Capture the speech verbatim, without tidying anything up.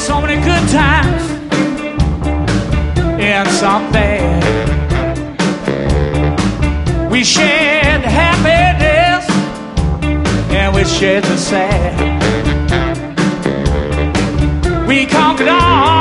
so many good times and some bad. We shared the happiness and we shared the sad. We conquered all